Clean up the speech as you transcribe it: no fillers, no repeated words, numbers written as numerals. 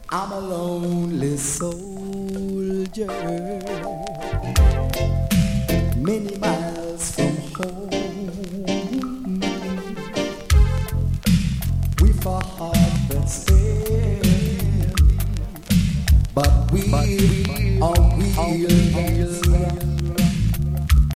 I'm a lonely soldier, many miles from home, with a heart that's heavy, but we are wheels.